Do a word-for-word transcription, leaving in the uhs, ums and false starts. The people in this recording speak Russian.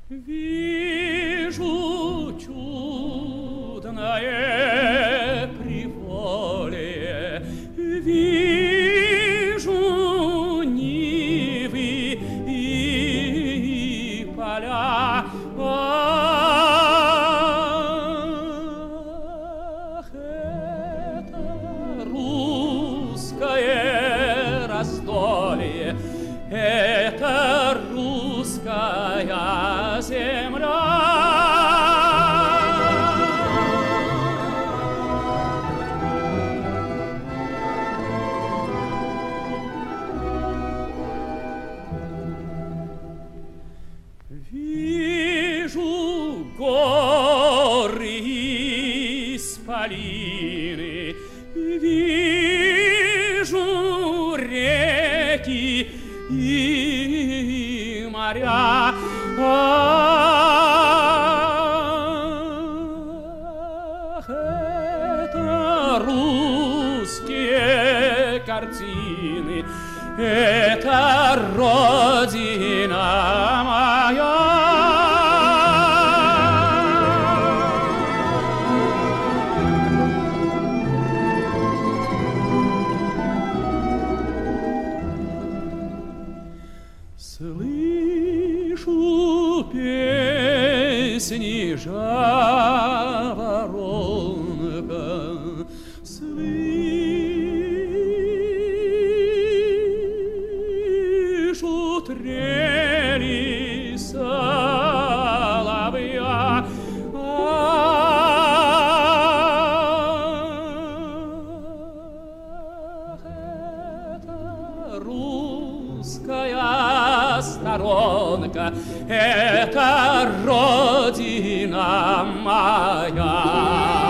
Вижу чудное приволе, вижу нивы и поля. Ах, это русское раздолье, это русская земля. Вижу горы исполины, вижу реки и моря. Ах, это русские картины, это родина моя. Слышу песни жаворонка, слышу трели соловья. Ах, это русская сторонка, это родина моя.